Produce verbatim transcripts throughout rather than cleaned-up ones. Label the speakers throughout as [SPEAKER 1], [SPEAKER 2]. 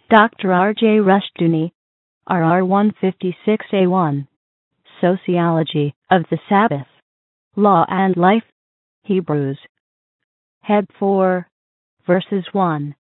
[SPEAKER 1] Doctor R J Rushdoony, R R one fifty-six A one. Sociology of the Sabbath. Law and Life. Hebrews. Head four. Verses one.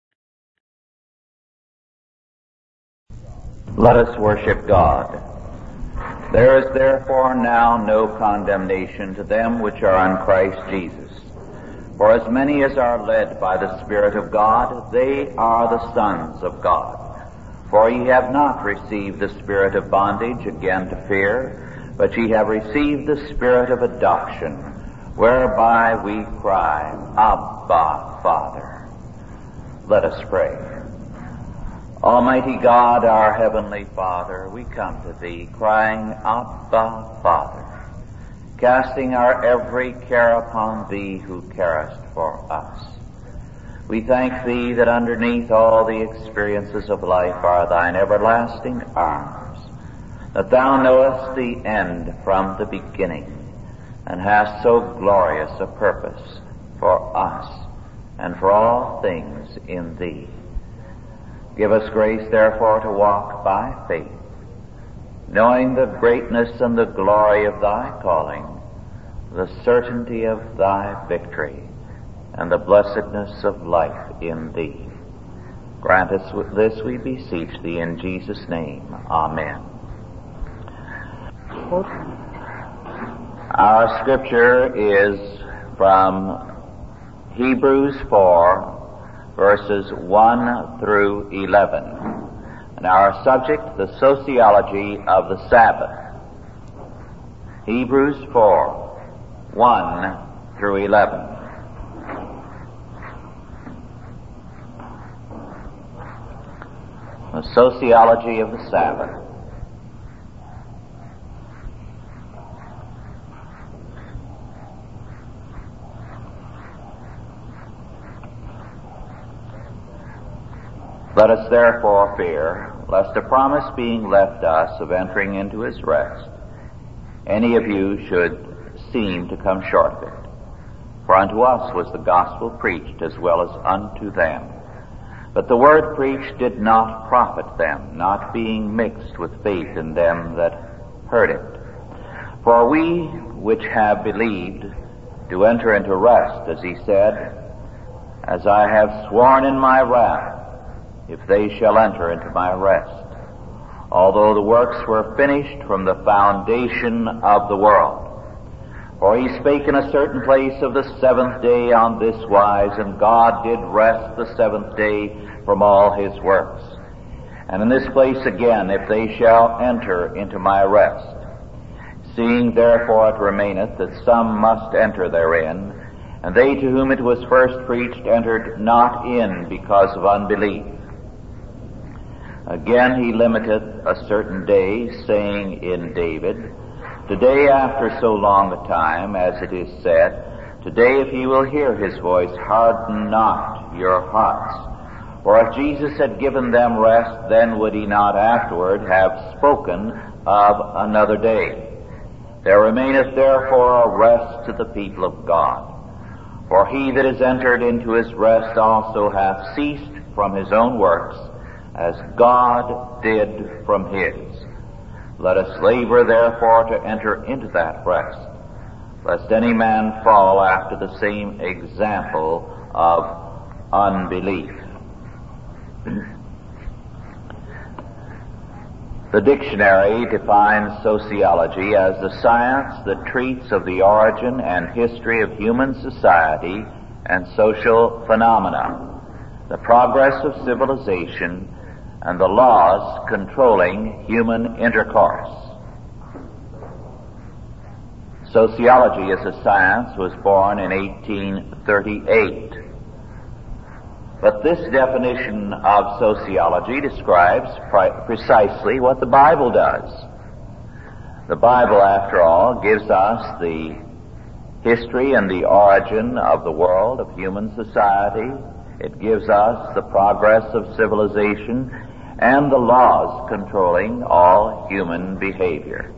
[SPEAKER 2] Let us worship God. There is therefore now no condemnation to them which are in Christ Jesus. For as many as are led by the Spirit of God, they are the sons of God. For ye have not received the spirit of bondage again to fear, but ye have received the Spirit of adoption, whereby we cry, Abba, Father. Let us pray. Almighty God, our Heavenly Father, we come to Thee, crying, Abba, Father, casting our every care upon Thee who carest for us. We thank Thee that underneath all the experiences of life are Thine everlasting arms, that Thou knowest the end from the beginning, and hast so glorious a purpose for us and for all things in Thee. Give us grace, therefore, to walk by faith, knowing the greatness and the glory of Thy calling, the certainty of Thy victory, and the blessedness of life in Thee. Grant us this, we beseech Thee, in Jesus' name. Amen. Our scripture is from Hebrews four, verses one through eleven. And our subject, the sociology of the Sabbath. Hebrews four, one through eleven. The sociology of the Sabbath. Let us therefore fear, lest a promise being left us of entering into his rest, any of you should seem to come short of it. For unto us was the gospel preached as well as unto them. But the word preached did not profit them, not being mixed with faith in them that heard it. For we which have believed do enter into rest, as he said, As I have sworn in my wrath, if they shall enter into my rest, although the works were finished from the foundation of the world. For he spake in a certain place of the seventh day on this wise, and God did rest the seventh day from all his works. And in this place again, if they shall enter into my rest. Seeing therefore it remaineth that some must enter therein, and they to whom it was first preached entered not in because of unbelief. Again he limiteth a certain day, saying in David, Today after so long a time, as it is said, Today if ye will hear his voice, harden not your hearts. For if Jesus had given them rest, then would he not afterward have spoken of another day. There remaineth therefore a rest to the people of God. For he that is entered into his rest also hath ceased from his own works, as God did from his. Let us labor therefore to enter into that rest, lest any man fall after the same example of unbelief. The dictionary defines sociology as the science that treats of the origin and history of human society and social phenomena, the progress of civilization, and the laws controlling human intercourse. Sociology as a science was born in eighteen thirty-eight. But this definition of sociology describes pre- precisely what the Bible does. The Bible, after all, gives us the history and the origin of the world, of human society. It gives us the progress of civilization and the laws controlling all human behavior.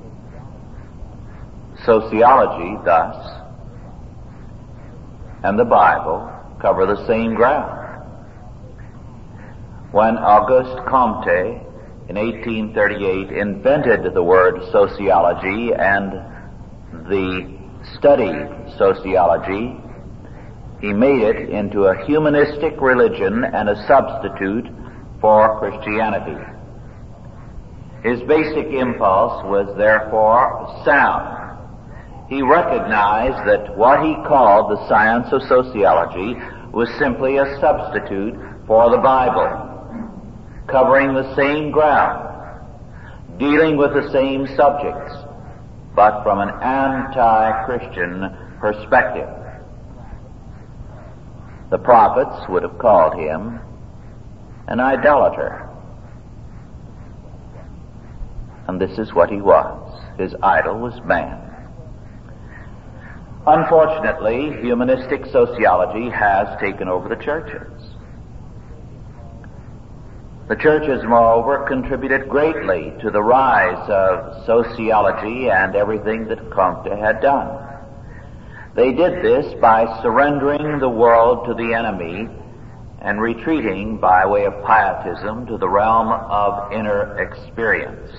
[SPEAKER 2] Sociology, thus, and the Bible cover the same ground. When Auguste Comte in eighteen thirty-eight invented the word sociology and the study sociology, he made it into a humanistic religion and a substitute for Christianity. His basic impulse was therefore sound. He recognized that what he called the science of sociology was simply a substitute for the Bible, covering the same ground, dealing with the same subjects, but from an anti-Christian perspective. The prophets would have called him an idolater. And this is what he was. His idol was man. Unfortunately, humanistic sociology has taken over the churches. The churches, moreover, contributed greatly to the rise of sociology and everything that Comte had done. They did this by surrendering the world to the enemy and retreating by way of pietism to the realm of inner experience.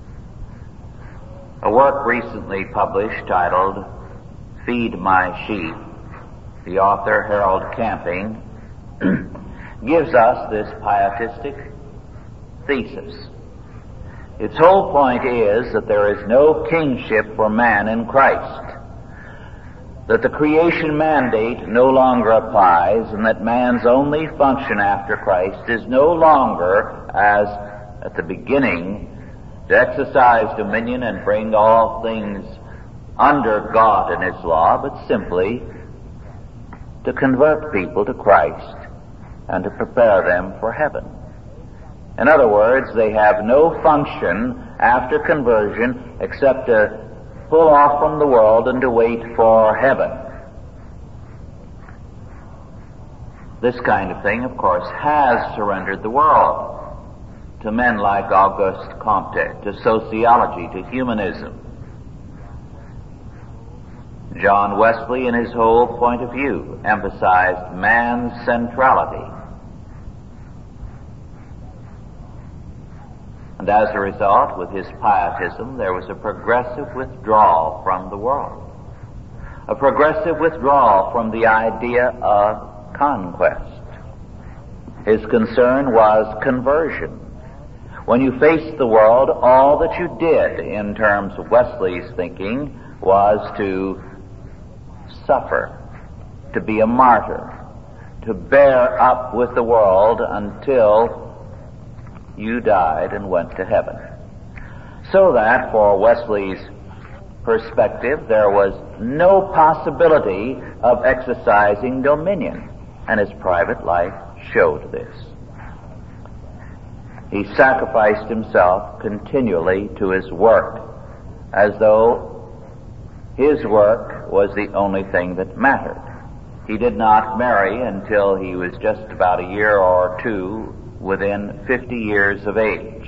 [SPEAKER 2] A work recently published titled Feed My Sheep, the author Harold Camping gives us this pietistic thesis. Its whole point is that there is no kingship for man in Christ, that the creation mandate no longer applies, and that man's only function after Christ is no longer, as at the beginning, to exercise dominion and bring all things under God and His law, but simply to convert people to Christ and to prepare them for heaven. In other words, they have no function after conversion except to pull off from the world and to wait for heaven. This kind of thing, of course, has surrendered the world to men like Auguste Comte, to sociology, to humanism. John Wesley, in his whole point of view, emphasized man's centrality. And as a result, with his pietism, there was a progressive withdrawal from the world, a progressive withdrawal from the idea of conquest. His concern was conversion. When you faced the world, all that you did, in terms of Wesley's thinking, was to suffer, to be a martyr, to bear up with the world until you died and went to heaven. So that, for Wesley's perspective, there was no possibility of exercising dominion, and his private life showed this. He sacrificed himself continually to his work, as though his work was the only thing that mattered. He did not marry until he was just about a year or two within fifty years of age.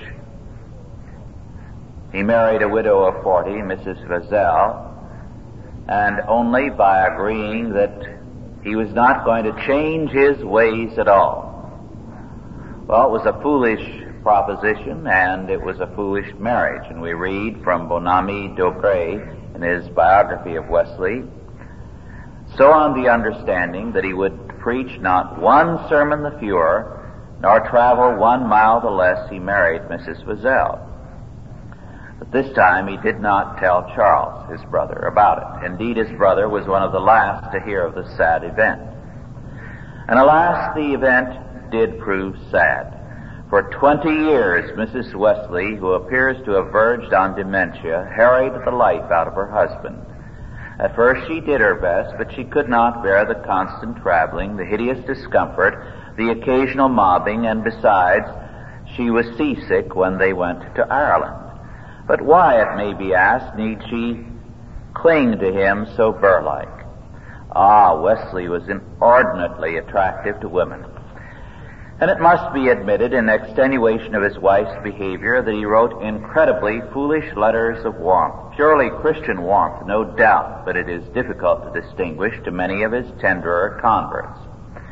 [SPEAKER 2] He married a widow of forty, Missus Vazel, and only by agreeing that he was not going to change his ways at all. Well, it was a foolish proposition, and it was a foolish marriage. And we read from Bonamy Dobré in his biography of Wesley, so on the understanding that he would preach not one sermon the fewer, nor travel one mile the less, he married Missus Vazel. But this time he did not tell Charles, his brother, about it. Indeed, his brother was one of the last to hear of the sad event. And alas, the event did prove sad. For twenty years, Missus Wesley, who appears to have verged on dementia, harried the life out of her husband. At first she did her best, but she could not bear the constant traveling, the hideous discomfort, the occasional mobbing, and besides, she was seasick when they went to Ireland. But why, it may be asked, need she cling to him so burr-like? Ah, Wesley was inordinately attractive to women. And it must be admitted, in extenuation of his wife's behavior, that he wrote incredibly foolish letters of warmth. Purely Christian warmth, no doubt, but it is difficult to distinguish to many of his tenderer converts.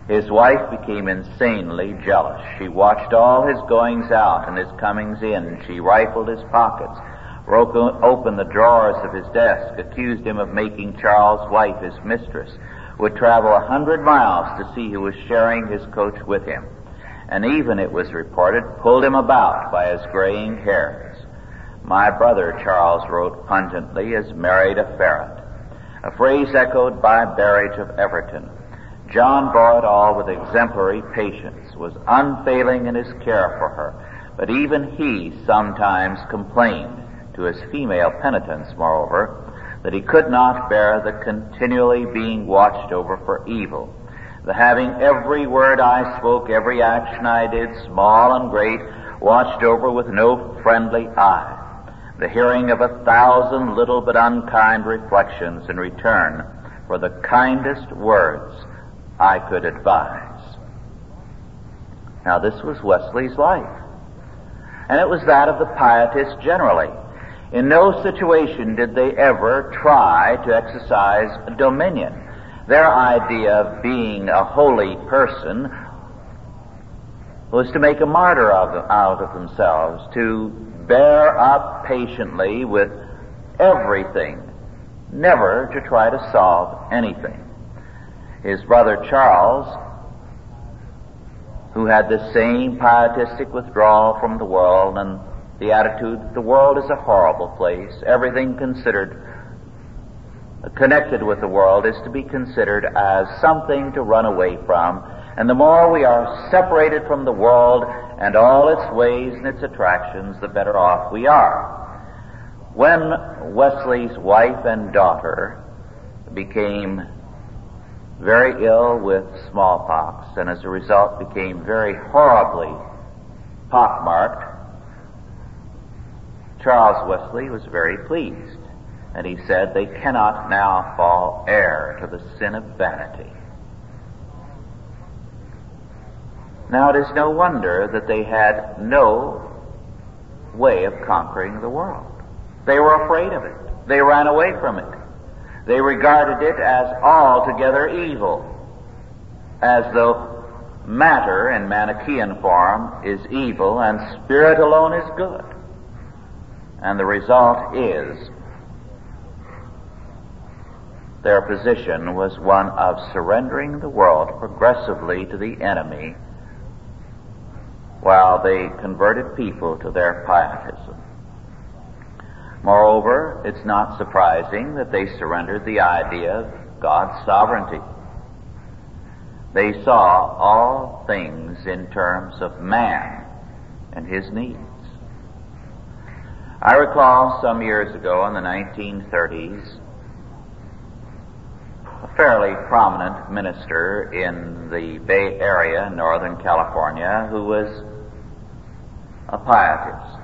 [SPEAKER 2] His wife became insanely jealous. She watched all his goings out and his comings in. She rifled his pockets, broke open the drawers of his desk, accused him of making Charles' wife his mistress, would travel a hundred miles to see who was sharing his coach with him, and even, it was reported, pulled him about by his graying hairs. My brother, Charles wrote pungently, has married a ferret, a phrase echoed by Berridge of Everton. John bore it all with exemplary patience, was unfailing in his care for her, but even he sometimes complained, to his female penitents, moreover, that he could not bear the continually being watched over for evil, the having every word I spoke, every action I did, small and great, watched over with no friendly eye, the hearing of a thousand little but unkind reflections in return for the kindest words I could advise. Now, this was Wesley's life, and it was that of the pietists generally. In no situation did they ever try to exercise dominion. Their idea of being a holy person was to make a martyr of, out of themselves, to bear up patiently with everything, never to try to solve anything. His brother Charles, who had the same pietistic withdrawal from the world and the attitude that the world is a horrible place, everything considered connected with the world is to be considered as something to run away from, and the more we are separated from the world and all its ways and its attractions, the better off we are. When Wesley's wife and daughter became very ill with smallpox, and as a result became very horribly pockmarked, Charles Wesley was very pleased, and he said, they cannot now fall heir to the sin of vanity. Now, it is no wonder that they had no way of conquering the world. They were afraid of it. They ran away from it. They regarded it as altogether evil, as though matter in Manichaean form is evil and spirit alone is good. And the result is their position was one of surrendering the world progressively to the enemy while they converted people to their pietism. Moreover, it's not surprising that they surrendered the idea of God's sovereignty. They saw all things in terms of man and his needs. I recall some years ago in the nineteen thirties, a fairly prominent minister in the Bay Area in Northern California who was a pietist.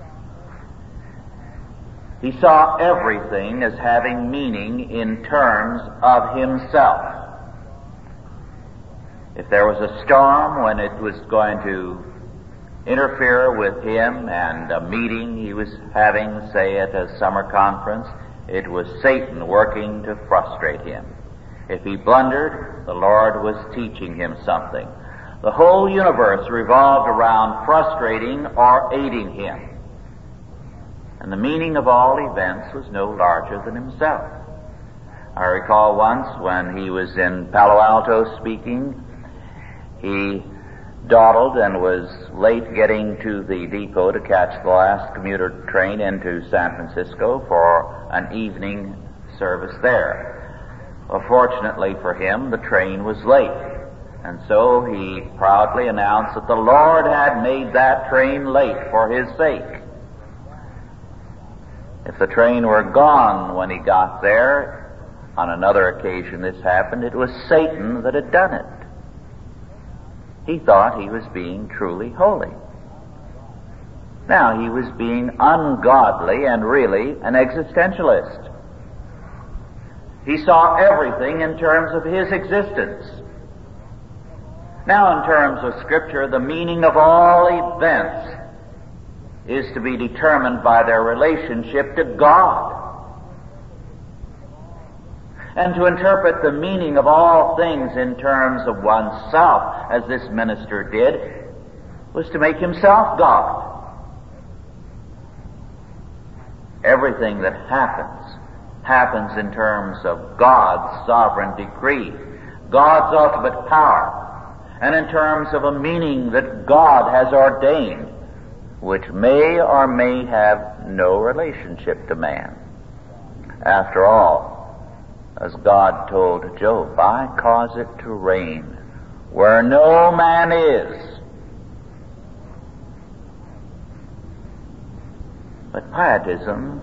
[SPEAKER 2] He saw everything as having meaning in terms of himself. If there was a storm when it was going to interfere with him and a meeting he was having, say, at a summer conference, it was Satan working to frustrate him. If he blundered, the Lord was teaching him something. The whole universe revolved around frustrating or aiding him. And the meaning of all events was no larger than himself. I recall once when he was in Palo Alto speaking, he dawdled and was late getting to the depot to catch the last commuter train into San Francisco for an evening service there. Well, fortunately for him, the train was late, and so he proudly announced that the Lord had made that train late for his sake. If the train were gone when he got there, on another occasion this happened, it was Satan that had done it. He thought he was being truly holy. Now, he was being ungodly and really an existentialist. He saw everything in terms of his existence. Now, in terms of Scripture, the meaning of all events is to be determined by their relationship to God. And to interpret the meaning of all things in terms of oneself, as this minister did, was to make himself God. Everything that happens, happens in terms of God's sovereign decree, God's ultimate power, and in terms of a meaning that God has ordained, which may or may have no relationship to man. After all, as God told Job, I cause it to rain where no man is. But Pietism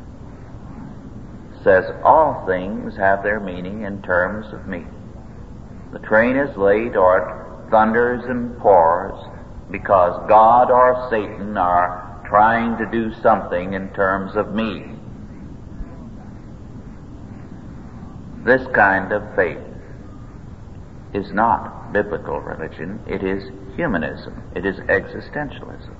[SPEAKER 2] says all things have their meaning in terms of me. The train is late, or it thunders and pours, because God or Satan are trying to do something in terms of me. This kind of faith is not biblical religion. It is humanism. It is existentialism.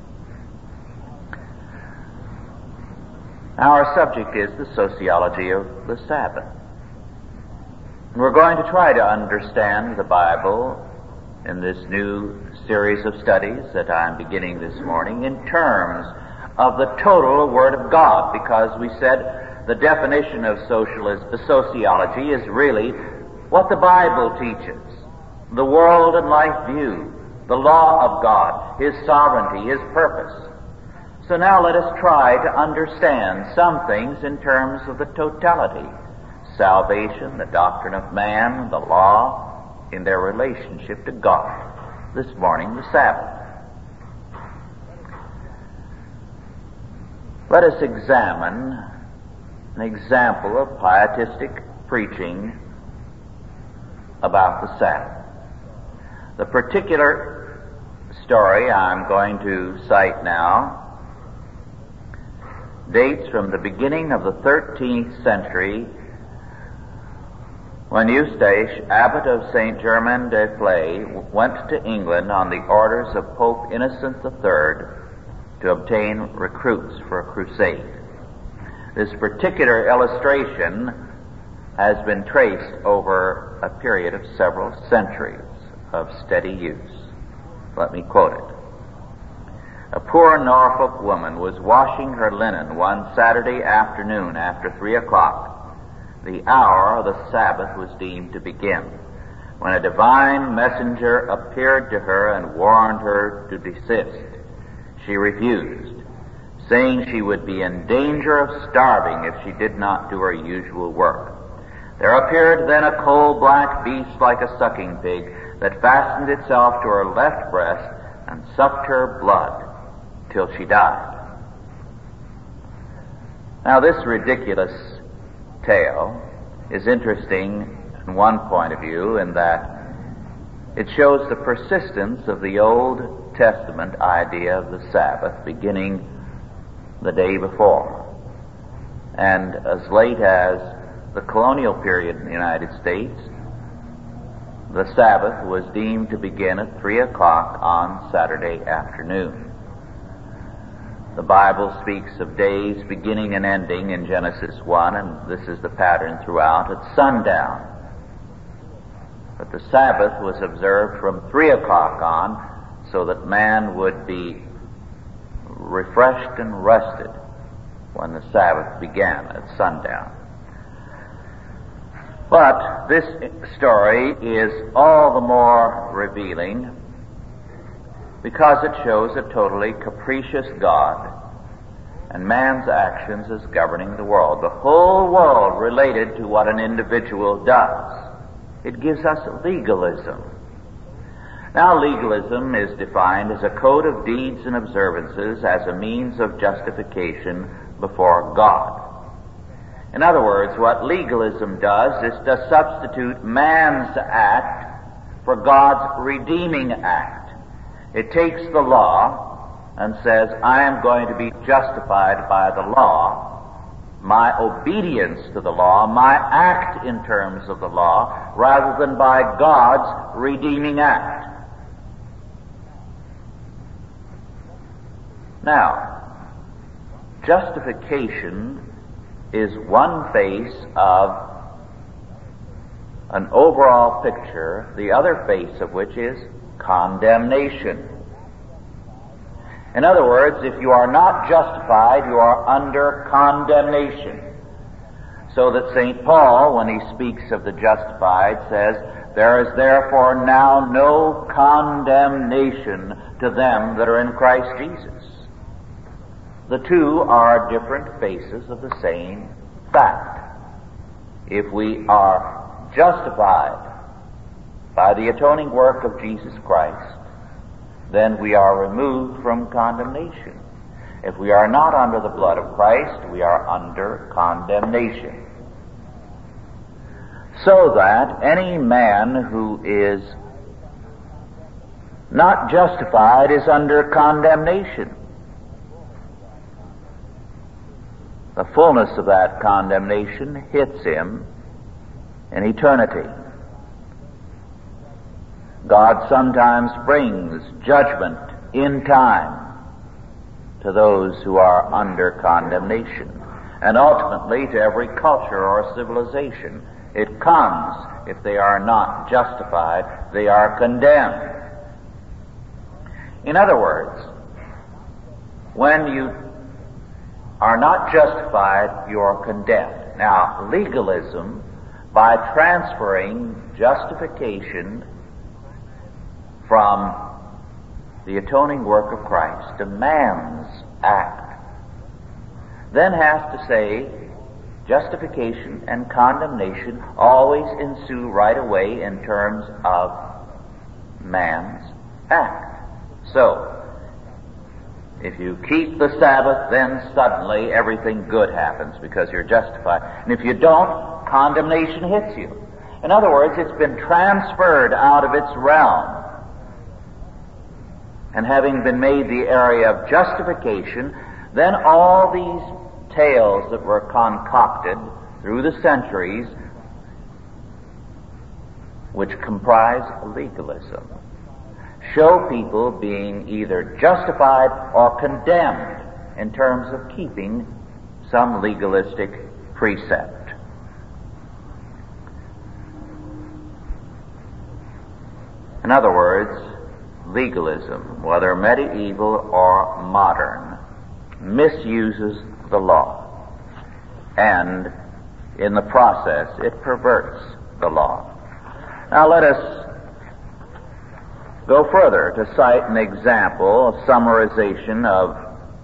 [SPEAKER 2] Our subject is the sociology of the Sabbath. We're going to try to understand the Bible in this new series of studies that I'm beginning this morning in terms of the total Word of God, because we said the definition of socialism, sociology is really what the Bible teaches, the world and life view, the law of God, His sovereignty, His purpose. So now let us try to understand some things in terms of the totality. Salvation, the doctrine of man, the law, in their relationship to God. This morning, the Sabbath. Let us examine an example of pietistic preaching about the Sabbath. The particular story I'm going to cite now dates from the beginning of the thirteenth century, when Eustache, abbot of Saint Germain-des-Plays, went to England on the orders of Pope Innocent the Third to obtain recruits for a crusade. This particular illustration has been traced over a period of several centuries of steady use. Let me quote it. A poor Norfolk woman was washing her linen one Saturday afternoon after three o'clock. The hour of the Sabbath was deemed to begin, when a divine messenger appeared to her and warned her to desist. She refused, saying she would be in danger of starving if she did not do her usual work. There appeared then a coal-black beast like a sucking pig that fastened itself to her left breast and sucked her blood till she died. Now, this ridiculous tale is interesting in one point of view, in that it shows the persistence of the Old Testament idea of the Sabbath beginning the day before. And as late as the colonial period in the United States, the Sabbath was deemed to begin at three o'clock on Saturday afternoon. The Bible speaks of days beginning and ending in Genesis one, and this is the pattern throughout, at sundown. But the Sabbath was observed from three o'clock on, so that man would be refreshed and rested when the Sabbath began at sundown. But this story is all the more revealing because it shows a totally capricious God and man's actions as governing the world. The whole world related to what an individual does. It gives us legalism. Now, legalism is defined as a code of deeds and observances as a means of justification before God. In other words, what legalism does is to substitute man's act for God's redeeming act. It takes the law and says, I am going to be justified by the law, my obedience to the law, my act in terms of the law, rather than by God's redeeming act. Now, justification is one face of an overall picture, the other face of which is condemnation. In other words, if you are not justified, you are under condemnation. So that Saint Paul, when he speaks of the justified, says, "There is therefore now no condemnation to them that are in Christ Jesus." The two are different faces of the same fact. If we are justified by the atoning work of Jesus Christ, then we are removed from condemnation. If we are not under the blood of Christ, we are under condemnation. So that any man who is not justified is under condemnation. The fullness of that condemnation hits him in eternity. God sometimes brings judgment in time to those who are under condemnation, and ultimately to every culture or civilization. It comes, if they are not justified, they are condemned. In other words, when you are not justified, you are condemned. Now, legalism, by transferring justification from the atoning work of Christ to man's act, then has to say justification and condemnation always ensue right away in terms of man's act. So, if you keep the Sabbath, then suddenly everything good happens because you're justified. And if you don't, condemnation hits you. In other words, it's been transferred out of its realm. And having been made the area of justification, then all these tales that were concocted through the centuries, which comprise legalism, show people being either justified or condemned in terms of keeping some legalistic precept. In other words, legalism, whether medieval or modern, misuses the law, and in the process it perverts the law. Now let us go further to cite an example, a summarization of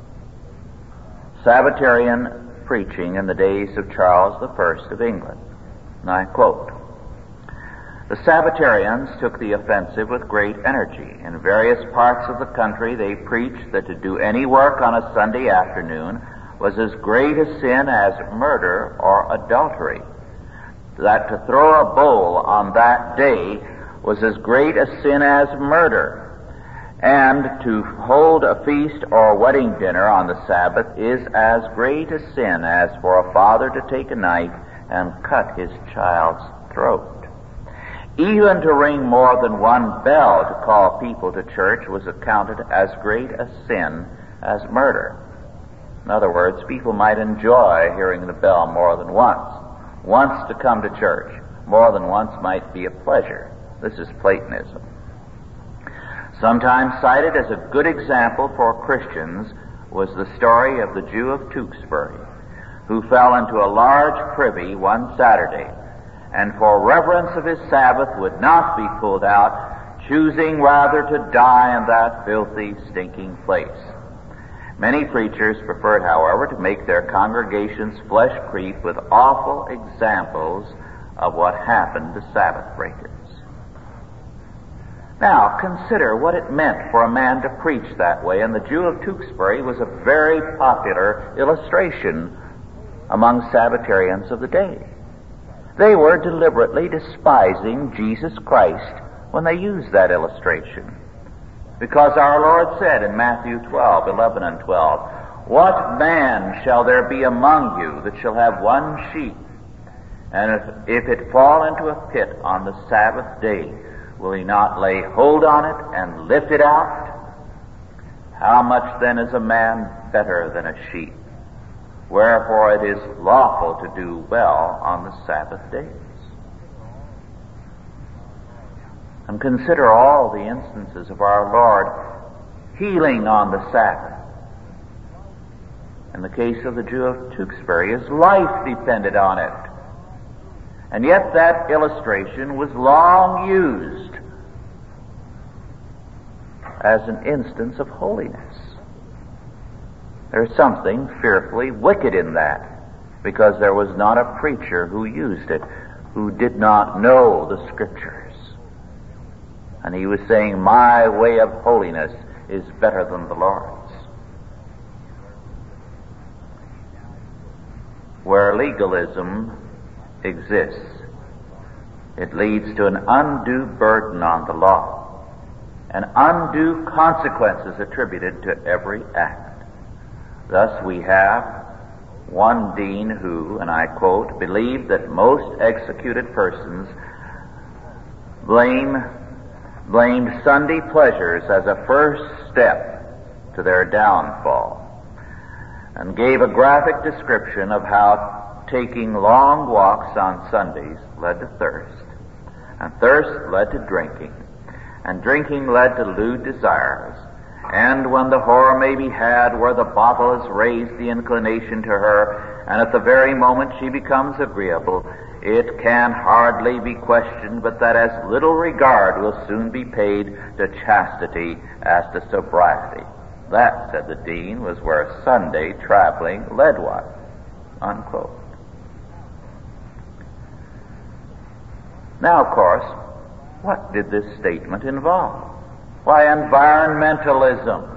[SPEAKER 2] Sabbatarian preaching in the days of Charles the First of England. And I quote, "The Sabbatarians took the offensive with great energy. In various parts of the country they preached that to do any work on a Sunday afternoon was as great a sin as murder or adultery, that to throw a bowl on that day was as great a sin as murder, and to hold a feast or wedding dinner on the Sabbath is as great a sin as for a father to take a knife and cut his child's throat. Even to ring more than one bell to call people to church was accounted as great a sin as murder." In other words, people might enjoy hearing the bell more than once. Once to come to church, more than once might be a pleasure. This is Platonism. Sometimes cited as a good example for Christians was the story of the Jew of Tewksbury, who fell into a large privy one Saturday, and for reverence of his Sabbath would not be pulled out, choosing rather to die in that filthy, stinking place. Many preachers preferred, however, to make their congregations flesh creep with awful examples of what happened to Sabbath breakers. Now, consider what it meant for a man to preach that way, and the Jew of Tewksbury was a very popular illustration among Sabbatarians of the day. They were deliberately despising Jesus Christ when they used that illustration, because our Lord said in Matthew twelve, eleven and twelve, "What man shall there be among you that shall have one sheep, and if, if it fall into a pit on the Sabbath day, will he not lay hold on it and lift it out? How much then is a man better than a sheep? Wherefore it is lawful to do well on the Sabbath days." And consider all the instances of our Lord healing on the Sabbath. In the case of the Jew of Tewksbury, his life depended on it. And yet that illustration was long used as an instance of holiness. There's something fearfully wicked in that, because there was not a preacher who used it who did not know the Scriptures. And he was saying, my way of holiness is better than the Lord's. Where legalism exists, it leads to an undue burden on the law and undue consequences attributed to every act. Thus we have one dean who, and I quote, believed that most executed persons blame, blamed Sunday pleasures as a first step to their downfall, and gave a graphic description of how taking long walks on Sundays led to thirst, and thirst led to drinking, and drinking led to lewd desires, and when the whore may be had where the bottle has raised the inclination to her, and at the very moment she becomes agreeable, it can hardly be questioned but that as little regard will soon be paid to chastity as to sobriety. That, said the dean, was where Sunday traveling led one. Unquote. Now, of course, what did this statement involve? Why, environmentalism.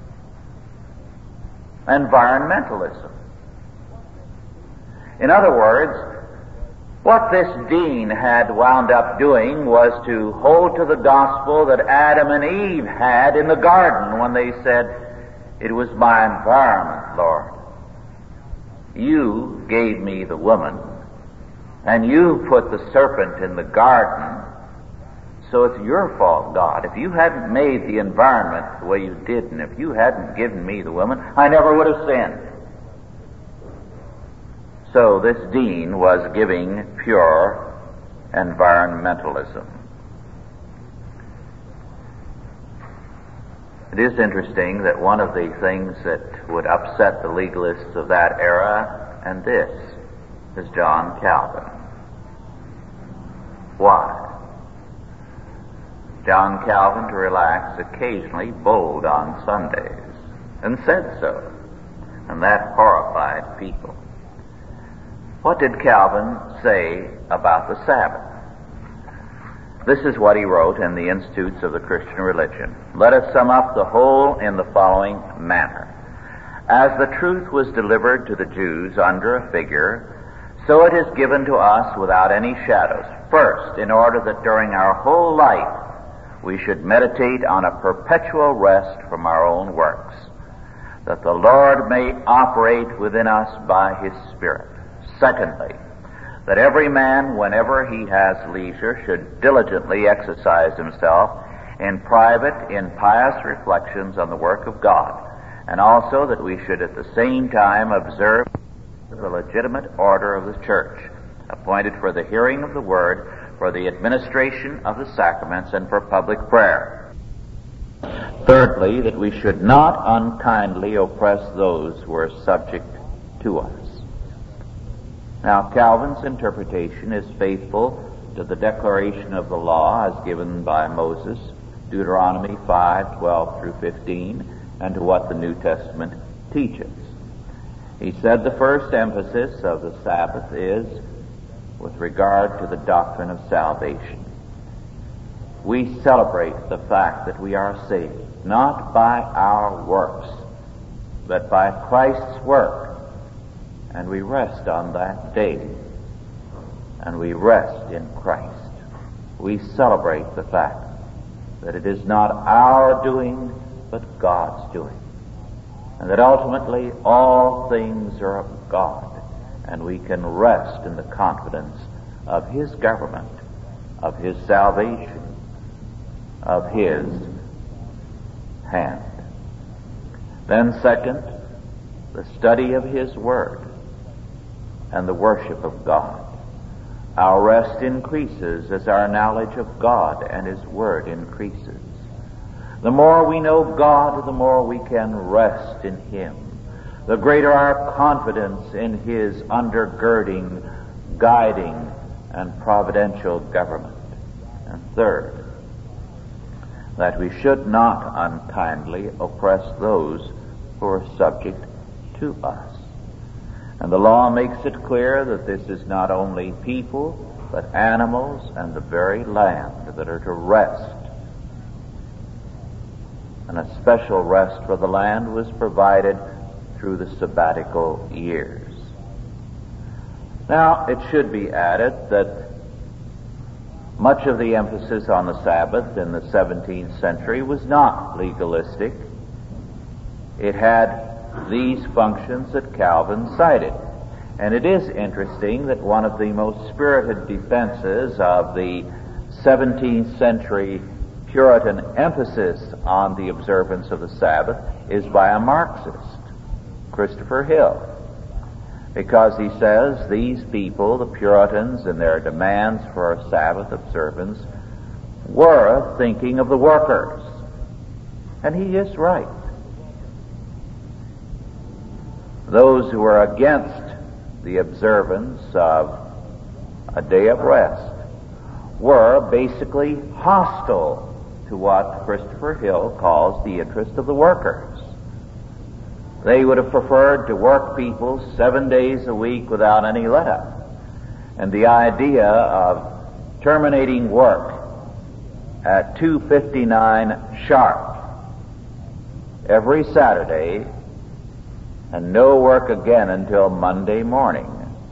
[SPEAKER 2] Environmentalism. In other words, what this dean had wound up doing was to hold to the gospel that Adam and Eve had in the garden when they said, it was my environment, Lord. You gave me the woman, and you put the serpent in the garden, so it's your fault, God. If you hadn't made the environment the way you did, and if you hadn't given me the woman, I never would have sinned. So this dean was giving pure environmentalism. It is interesting that one of the things that would upset the legalists of that era, and this, is John Calvin. Why? John Calvin, to relax, occasionally bowled on Sundays, and said so, and that horrified people. What did Calvin say about the Sabbath? This is what he wrote in the Institutes of the Christian Religion. Let us sum up the whole in the following manner. As the truth was delivered to the Jews under a figure, so it is given to us without any shadows. First, in order that during our whole life we should meditate on a perpetual rest from our own works, that the Lord may operate within us by His Spirit. Secondly, that every man, whenever he has leisure, should diligently exercise himself in private, in pious reflections on the work of God, and also that we should at the same time observe the legitimate order of the church, appointed for the hearing of the word, for the administration of the sacraments, and for public prayer. Thirdly, that we should not unkindly oppress those who are subject to us. Now, Calvin's interpretation is faithful to the declaration of the law as given by Moses, Deuteronomy five, twelve through fifteen, and to what the New Testament teaches. He said the first emphasis of the Sabbath is with regard to the doctrine of salvation. We celebrate the fact that we are saved, not by our works, but by Christ's work. And we rest on that day. And we rest in Christ. We celebrate the fact that it is not our doing, but God's doing. And that ultimately all things are of God. And we can rest in the confidence of His government, of His salvation, of His hand. Then second, the study of His Word and the worship of God. Our rest increases as our knowledge of God and His Word increases. The more we know God, the more we can rest in Him. The greater our confidence in His undergirding, guiding, and providential government. And third, that we should not unkindly oppress those who are subject to us. And the law makes it clear that this is not only people, but animals and the very land that are to rest. And a special rest for the land was provided through the sabbatical years. Now, it should be added that much of the emphasis on the Sabbath in the seventeenth century was not legalistic. It had these functions that Calvin cited. And it is interesting that one of the most spirited defenses of the seventeenth century Puritan emphasis on the observance of the Sabbath is by a Marxist, Christopher Hill, because he says these people, the Puritans, in their demands for a Sabbath observance, were thinking of the workers. And he is right. Those who are against the observance of a day of rest were basically hostile to what Christopher Hill calls the interest of the workers. They would have preferred to work people seven days a week without any let-up. And the idea of terminating work at two fifty-nine sharp every Saturday and no work again until Monday morning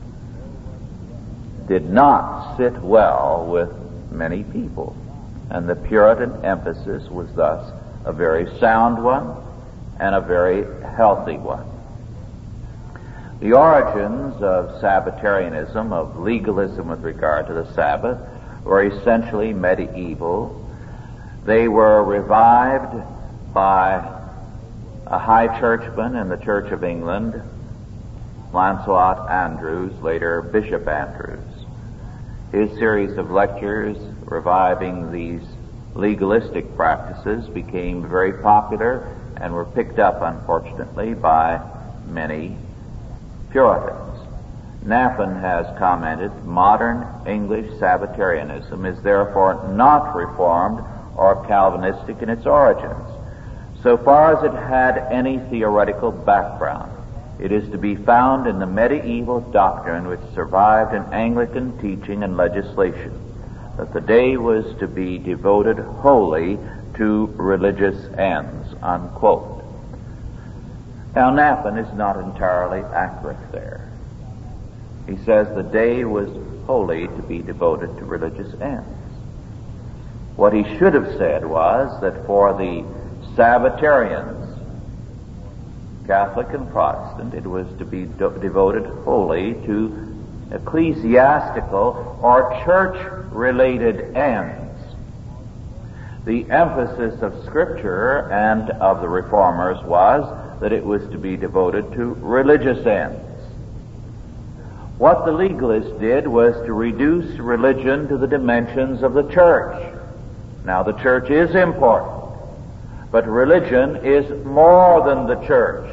[SPEAKER 2] did not sit well with many people. And the Puritan emphasis was thus a very sound one and a very healthy one. The origins of Sabbatarianism, of legalism with regard to the Sabbath, were essentially medieval. They were revived by a high churchman in the Church of England, Lancelot Andrewes, later Bishop Andrewes. His series of lectures reviving these legalistic practices became very popular and were picked up, unfortunately, by many Puritans. Knappen has commented, modern English Sabbatarianism is therefore not Reformed or Calvinistic in its origins. So far as it had any theoretical background, it is to be found in the medieval doctrine which survived in Anglican teaching and legislation, that the day was to be devoted wholly to religious ends, unquote. Now, Knappen is not entirely accurate there. He says the day was wholly to be devoted to religious ends. What he should have said was that for the Sabbatarians, Catholic and Protestant, it was to be do- devoted wholly to ecclesiastical or church-related ends. The emphasis of Scripture and of the Reformers was that it was to be devoted to religious ends. What the legalists did was to reduce religion to the dimensions of the church. Now, the church is important, but religion is more than the church.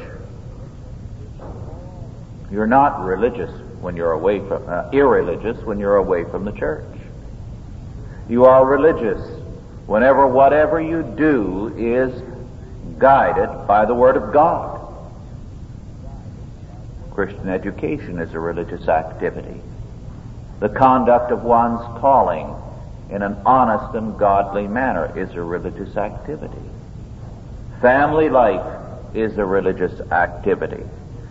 [SPEAKER 2] You're not religious when you're away from, uh, irreligious when you're away from the church. You are religious whenever whatever you do is guided by the Word of God. Christian education is a religious activity. The conduct of one's calling in an honest and godly manner is a religious activity. Family life is a religious activity.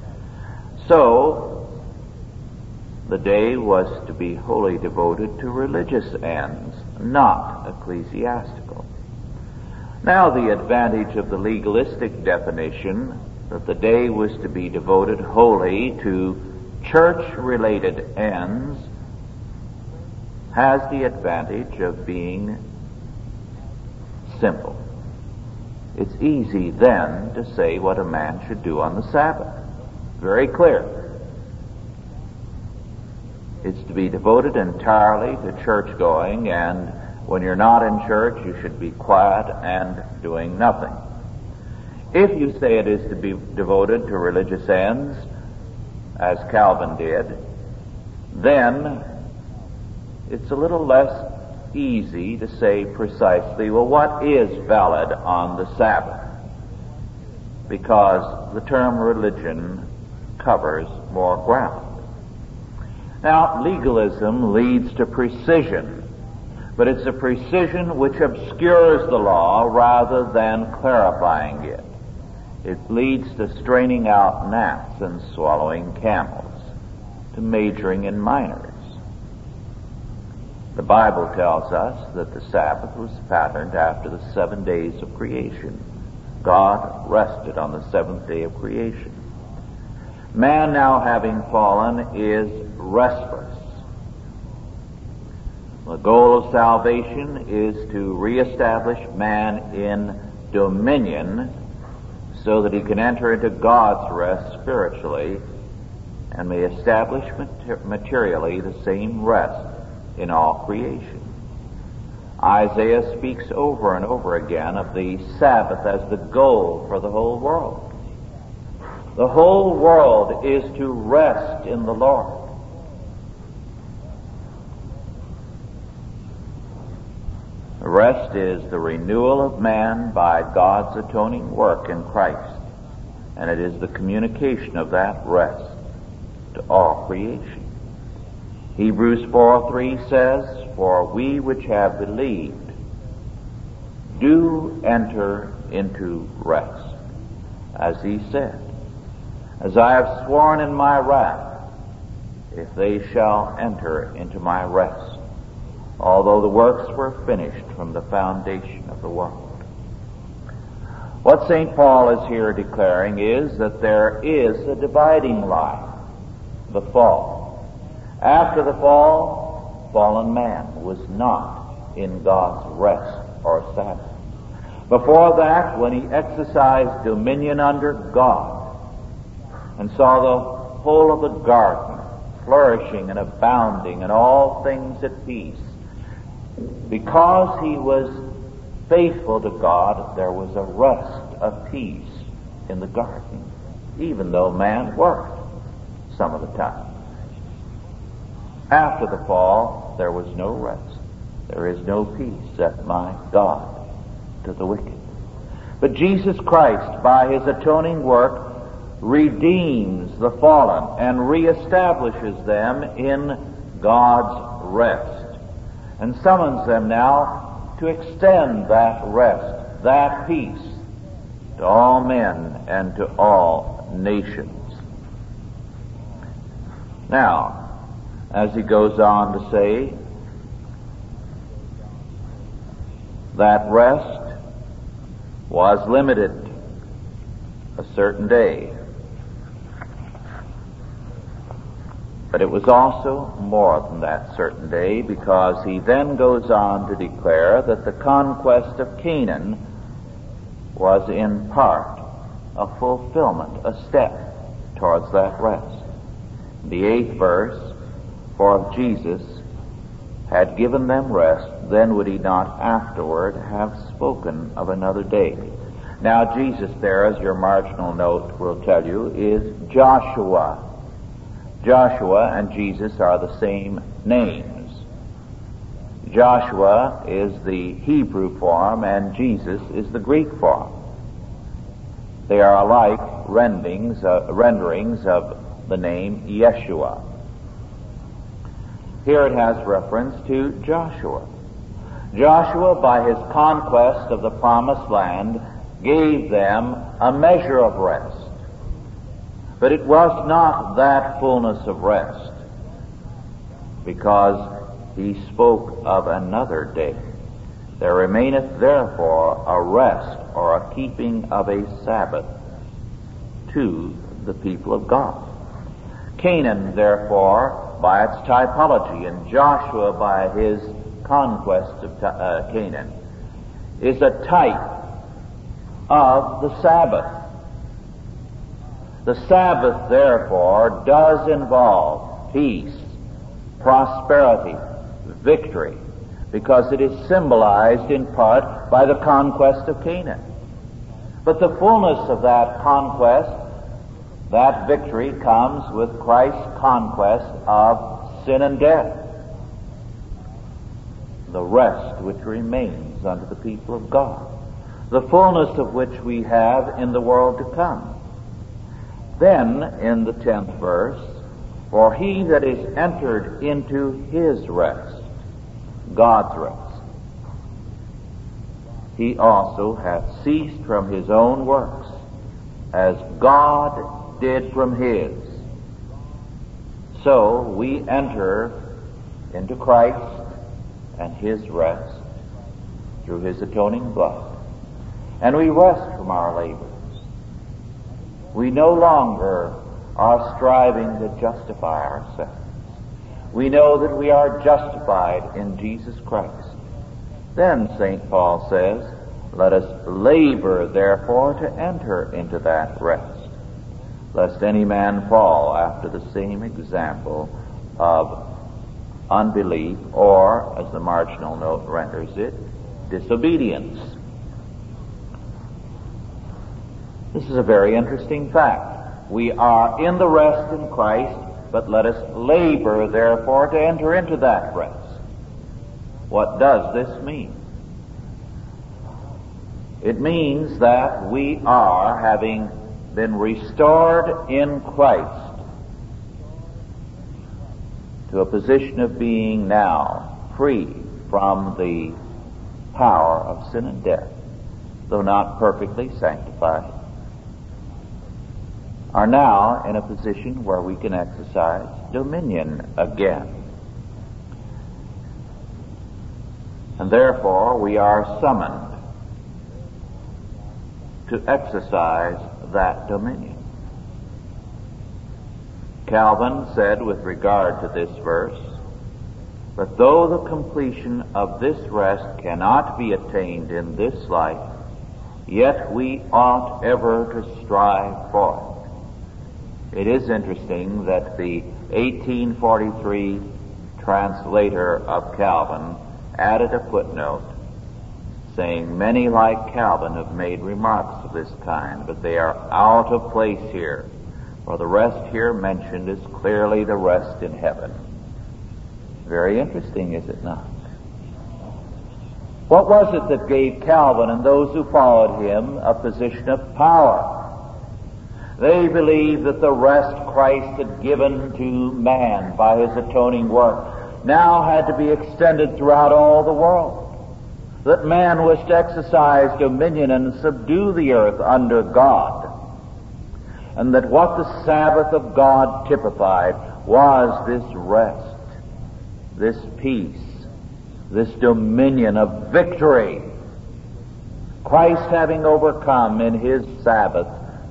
[SPEAKER 2] So, the day was to be wholly devoted to religious ends, not ecclesiastical. Now, the advantage of the legalistic definition, that the day was to be devoted wholly to church-related ends, has the advantage of being simple. It's easy then to say what a man should do on the Sabbath. Very clear. It's to be devoted entirely to church going, and when you're not in church, you should be quiet and doing nothing. If you say it is to be devoted to religious ends, as Calvin did, then it's a little less easy to say precisely, well, what is valid on the Sabbath? Because the term religion covers more ground. Now, legalism leads to precision, but it's a precision which obscures the law rather than clarifying it. It leads to straining out gnats and swallowing camels, to majoring in minors. The Bible tells us that the Sabbath was patterned after the seven days of creation. God rested on the seventh day of creation. Man, now having fallen, is restless. The goal of salvation is to reestablish man in dominion so that he can enter into God's rest spiritually and may establish mater- materially the same rest in all creation. Isaiah speaks over and over again of the Sabbath as the goal for the whole world. The whole world is to rest in the Lord. The rest is the renewal of man by God's atoning work in Christ, and it is the communication of that rest to all creation. Hebrews four three says, "For we which have believed do enter into rest." As he said, "As I have sworn in my wrath, if they shall enter into my rest, although the works were finished from the foundation of the world." What Saint Paul is here declaring is that there is a dividing line, the fall. After the fall, fallen man was not in God's rest or Sabbath. Before that, when he exercised dominion under God and saw the whole of the garden flourishing and abounding and all things at peace, because he was faithful to God, there was a rest of peace in the garden, even though man worked some of the time. After the fall, there was no rest. There is no peace, saith my God, to the wicked. But Jesus Christ, by his atoning work, redeems the fallen and reestablishes them in God's rest, and summons them now to extend that rest, that peace, to all men and to all nations. Now, as he goes on to say, that rest was limited a certain day, but it was also more than that certain day, because he then goes on to declare that the conquest of Canaan was in part a fulfillment, a step towards that rest. The eighth verse, "For if Jesus had given them rest, then would he not afterward have spoken of another day." Now Jesus there, as your marginal note will tell you, is Joshua. Joshua and Jesus are the same names. Joshua is the Hebrew form and Jesus is the Greek form. They are alike renderings, uh, renderings of the name Yeshua. Here it has reference to Joshua. Joshua, by his conquest of the promised land, gave them a measure of rest. But it was not that fullness of rest, because he spoke of another day. There remaineth therefore a rest or a keeping of a Sabbath to the people of God. Canaan, therefore, by its typology, and Joshua by his conquest of uh, Canaan, is a type of the Sabbath. The Sabbath, therefore, does involve peace prosperity, victory, because it is symbolized in part by the conquest of Canaan. But the fullness of that conquest, that victory, comes with Christ's conquest of sin and death, the rest which remains unto the people of God, the fullness of which we have in the world to come. Then, in the tenth verse, for he that is entered into his rest, God's rest, he also hath ceased from his own works, as God did from his. So we enter into Christ and his rest through his atoning blood. And we rest from our labors. We no longer are striving to justify ourselves. We know that we are justified in Jesus Christ. Then Saint Paul says, let us labor therefore to enter into that rest, lest any man fall after the same example of unbelief, or, as the marginal note renders it, disobedience. This is a very interesting fact. We are in the rest in Christ, but let us labor, therefore, to enter into that rest. What does this mean? It means that we are, having been restored in Christ, to a position of being now free from the power of sin and death, though not perfectly sanctified, are now in a position where we can exercise dominion again. And therefore we are summoned to exercise that dominion. Calvin said with regard to this verse, but though the completion of this rest cannot be attained in this life, yet we ought ever to strive for it. It is interesting that the eighteen forty-three translator of Calvin added a footnote saying, many like Calvin have made remarks of this kind, but they are out of place here. For the rest here mentioned is clearly the rest in heaven. Very interesting, is it not? What was it that gave Calvin and those who followed him a position of power? They believed that the rest Christ had given to man by his atoning work now had to be extended throughout all the world. That man was to exercise dominion and subdue the earth under God. And that what the Sabbath of God typified was this rest, this peace, this dominion of victory. Christ having overcome in his Sabbath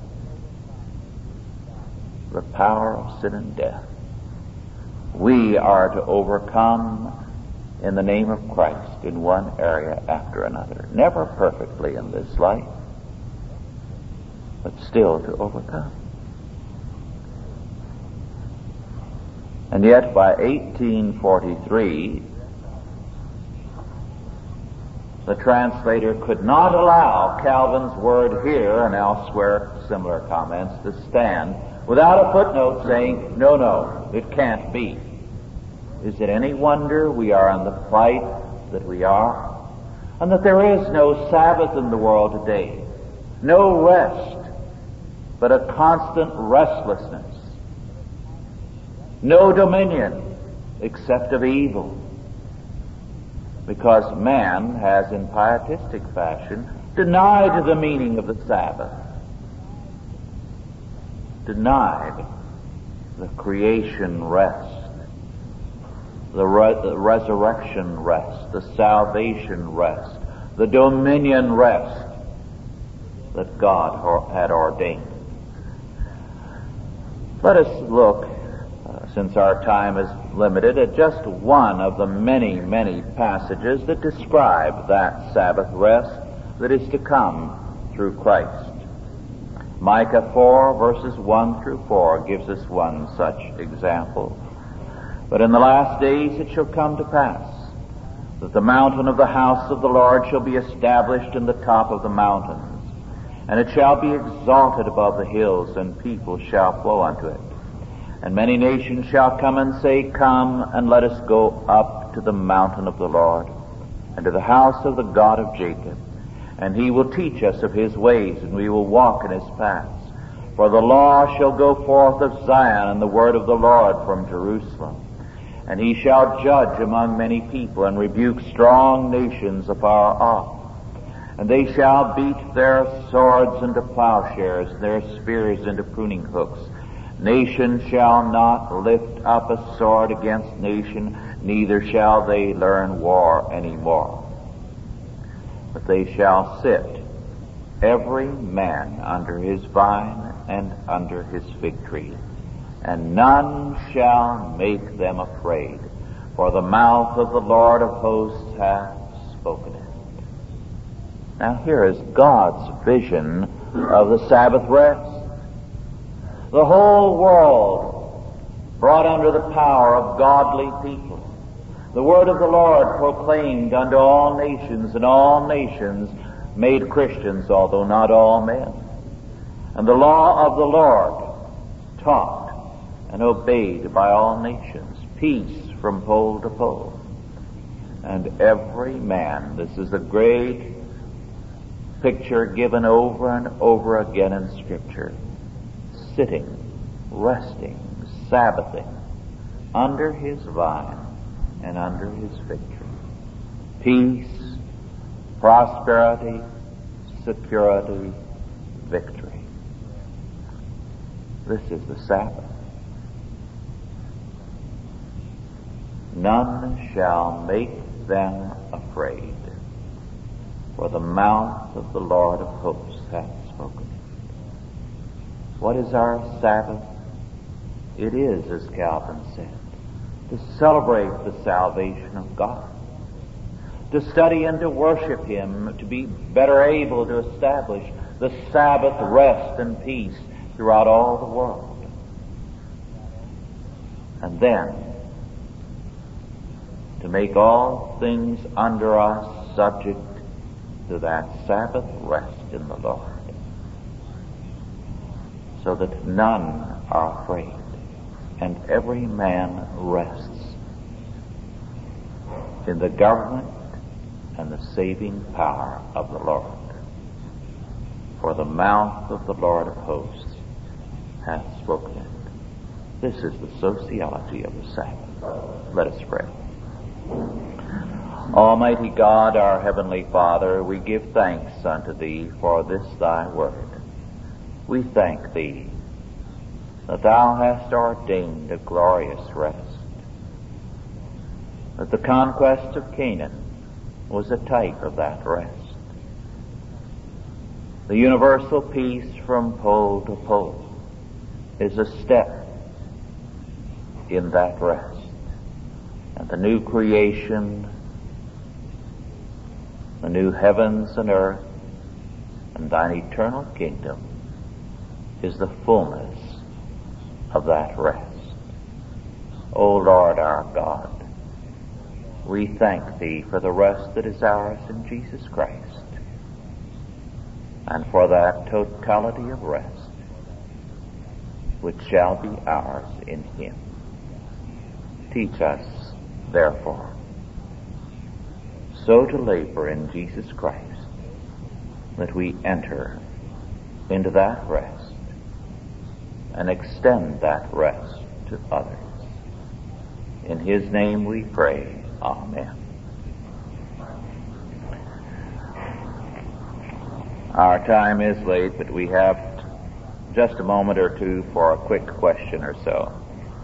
[SPEAKER 2] the power of sin and death. We are to overcome in the name of Christ in one area after another. Never perfectly in this life, but still to overcome. And yet by eighteen forty-three, the translator could not allow Calvin's word here and elsewhere, similar comments, to stand without a footnote saying, no, no, it can't be. Is it any wonder we are in the plight that we are? And that there is no Sabbath in the world today, no rest, but a constant restlessness, no dominion except of evil, because man has in pietistic fashion denied the meaning of the Sabbath, denied the creation rest, the, re- the resurrection rest, the salvation rest, the dominion rest that God or- had ordained. Let us look, uh, since our time is limited, at just one of the many, many passages that describe that Sabbath rest that is to come through Christ. Micah four, verses one through four, gives us one such example. But in the last days it shall come to pass that the mountain of the house of the Lord shall be established in the top of the mountains, and it shall be exalted above the hills, and people shall flow unto it. And many nations shall come and say, Come, and let us go up to the mountain of the Lord, and to the house of the God of Jacob. And he will teach us of his ways, and we will walk in his paths. For the law shall go forth of Zion, and the word of the Lord from Jerusalem. And he shall judge among many people, and rebuke strong nations afar off. And they shall beat their swords into plowshares, and their spears into pruning hooks. Nation shall not lift up a sword against nation, neither shall they learn war any more. But they shall sit, every man under his vine and under his fig tree, and none shall make them afraid, for the mouth of the Lord of hosts hath spoken it. Now here is God's vision of the Sabbath rest. The whole world brought under the power of godly people. The word of the Lord proclaimed unto all nations, and all nations made Christians, although not all men. And the law of the Lord taught and obeyed by all nations, peace from pole to pole. And every man, this is a great picture given over and over again in Scripture, sitting, resting, Sabbathing under his vine and under his fig tree. Peace, prosperity, security, victory. This is the Sabbath. None shall make them afraid, for the mouth of the Lord of hosts hath spoken it. What is our Sabbath? It is, as Calvin said, to celebrate the salvation of God, to study and to worship him, to be better able to establish the Sabbath rest and peace throughout all the world. And then to make all things under us subject to that Sabbath rest in the Lord, so that none are afraid, and every man rests in the government and the saving power of the Lord. For the mouth of the Lord of hosts hath spoken it. This is the sociology of the Sabbath. Let us pray. Almighty God, our Heavenly Father, we give thanks unto Thee for this Thy word. We thank Thee that Thou hast ordained a glorious rest, that the conquest of Canaan was a type of that rest. The universal peace from pole to pole is a step in that rest. And the new creation, the new heavens and earth, and Thine eternal kingdom is the fullness of that rest. O Lord our God, we thank Thee for the rest that is ours in Jesus Christ, and for that totality of rest which shall be ours in Him. Teach us, therefore, so to labor in Jesus Christ that we enter into that rest and extend that rest to others. In His name we pray. Amen. Our time is late, but we have just a moment or two for a quick question or so.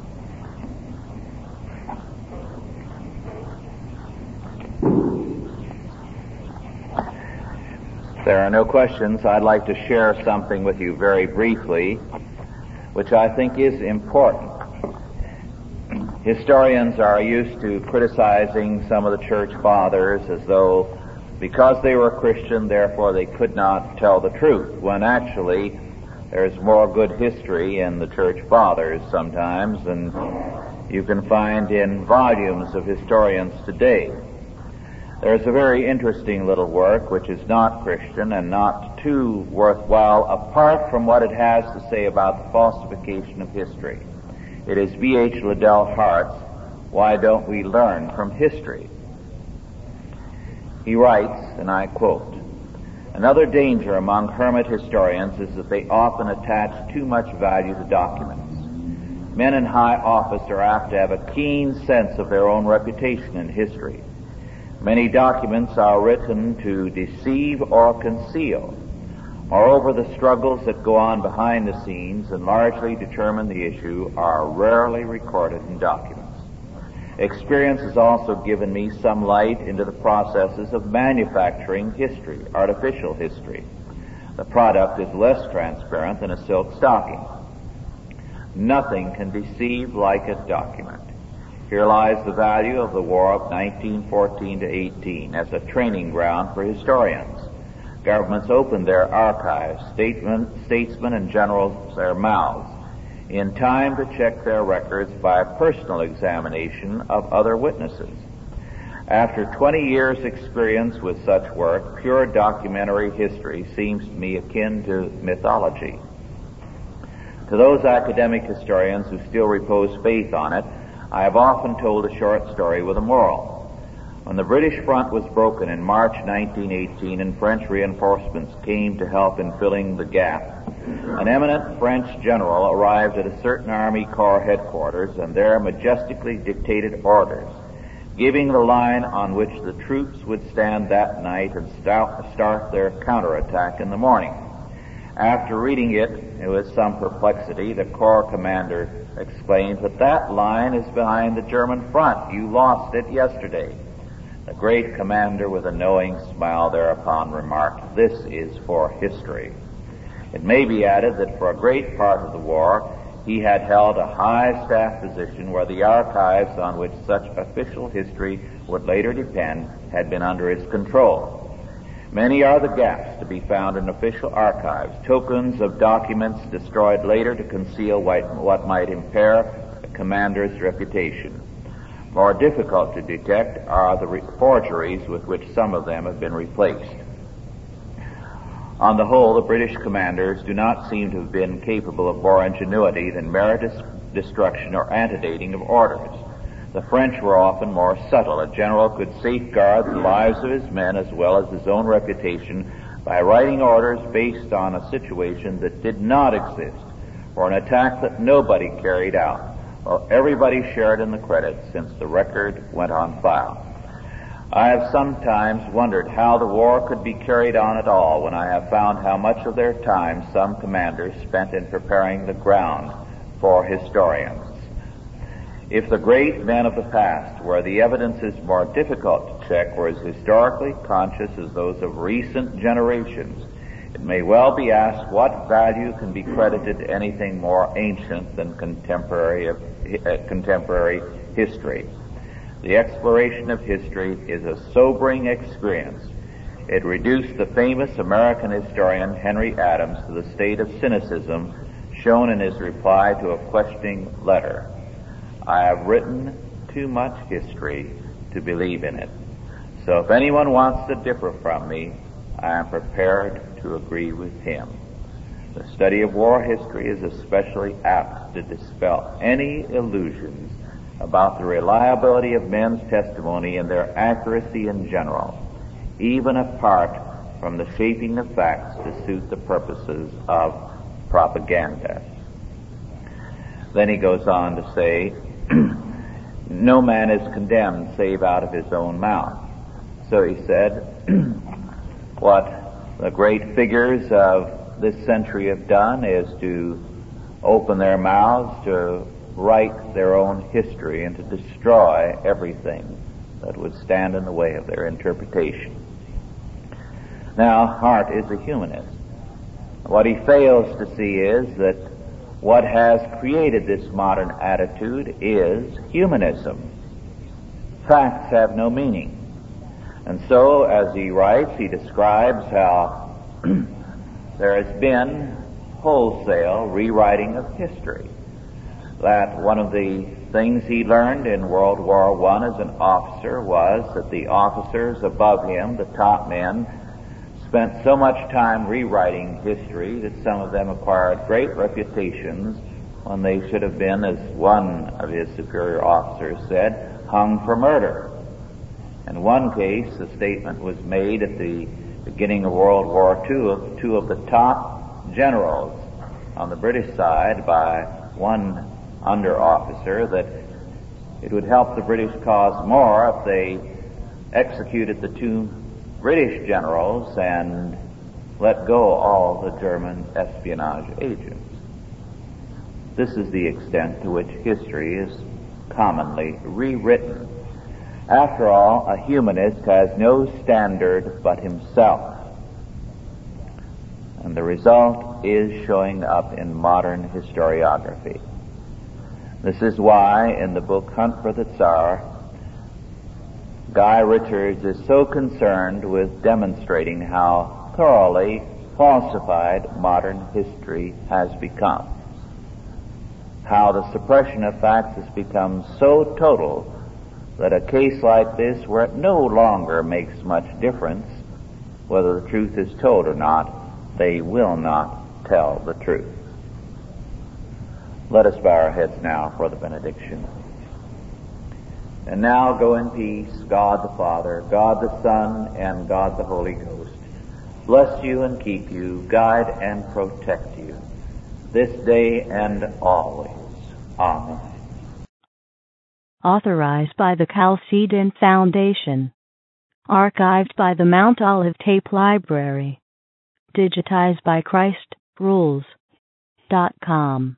[SPEAKER 2] If there are no questions, I'd like to share something with you very briefly, which I think is important. Historians are used to criticizing some of the church fathers as though because they were Christian, therefore they could not tell the truth, when actually there's more good history in the church fathers sometimes than you can find in volumes of historians today. There's a very interesting little work which is not Christian and not too worthwhile apart from what it has to say about the falsification of history. It is B H Liddell Hart's Why Don't We Learn from History? He writes, and I quote, "Another danger among hermit historians is that they often attach too much value to documents. Men in high office are apt to have a keen sense of their own reputation in history. Many documents are written to deceive or conceal. Moreover, the struggles that go on behind the scenes and largely determine the issue are rarely recorded in documents. Experience has also given me some light into the processes of manufacturing history, artificial history. The product is less transparent than a silk stocking. Nothing can deceive like a document. Here lies the value of the War of nineteen fourteen to eighteen as a training ground for historians. Governments opened their archives, statesmen, statesmen and generals their mouths, in time to check their records by a personal examination of other witnesses. After twenty years' experience with such work, pure documentary history seems to me akin to mythology. To those academic historians who still repose faith on it, I have often told a short story with a moral. When the British front was broken in March nineteen eighteen and French reinforcements came to help in filling the gap, an eminent French general arrived at a certain Army Corps headquarters and there majestically dictated orders, giving the line on which the troops would stand that night and start their counterattack in the morning. After reading it with some perplexity, the Corps commander exclaimed, "But that line is behind the German front. You lost it yesterday." The great commander, with a knowing smile, thereupon remarked, "This is for history." It may be added that for a great part of the war, he had held a high staff position where the archives on which such official history would later depend had been under his control. Many are the gaps to be found in official archives, tokens of documents destroyed later to conceal what might impair a commander's reputation. More difficult to detect are the forgeries with which some of them have been replaced. On the whole, the British commanders do not seem to have been capable of more ingenuity than mere dis- destruction or antedating of orders. The French were often more subtle. A general could safeguard the lives of his men as well as his own reputation by writing orders based on a situation that did not exist, or an attack that nobody carried out, or everybody shared in the credit since the record went on file. I have sometimes wondered how the war could be carried on at all when I have found how much of their time some commanders spent in preparing the ground for historians. If the great men of the past, where the evidence is more difficult to check, were as historically conscious as those of recent generations, it may well be asked what value can be credited to anything more ancient than contemporary, uh, contemporary history. The exploration of history is a sobering experience. It reduced the famous American historian Henry Adams to the state of cynicism shown in his reply to a questioning letter. "I have written too much history to believe in it. So if anyone wants to differ from me, I am prepared to agree with him." The study of war history is especially apt to dispel any illusions about the reliability of men's testimony and their accuracy in general, even apart from the shaping of facts to suit the purposes of propaganda. Then he goes on to say, "No man is condemned save out of his own mouth." So he said, what the great figures of this century have done is to open their mouths to write their own history and to destroy everything that would stand in the way of their interpretation. Now, Hart is a humanist. What he fails to see is that what has created this modern attitude is humanism. Facts have no meaning. And so, as he writes, he describes how there has been wholesale rewriting of history. that one of the things he learned in World War One as an officer was that the officers above him, the top men, spent so much time rewriting history that some of them acquired great reputations when they should have been, as one of his superior officers said, hung for murder. In one case, a statement was made at the beginning of World War Two of two of the top generals on the British side by one under officer that it would help the British cause more if they executed the two British generals and let go all the German espionage agents. This is the extent to which history is commonly rewritten. After all, a humanist has no standard but himself. And the result is showing up in modern historiography. This is why in the book Hunt for the Tsar, Guy Richards is so concerned with demonstrating how thoroughly falsified modern history has become. How the suppression of facts has become so total that a case like this, where it no longer makes much difference whether the truth is told or not, they will not tell the truth. Let us bow our heads now for the benediction. And now go in peace, God the Father, God the Son, and God the Holy Ghost. Bless you and keep you, guide and protect you, this day and always. Amen.
[SPEAKER 1] Authorized by the Chalcedon Foundation. Archived by the Mount Olive Tape Library. Digitized by Christ Rules dot com.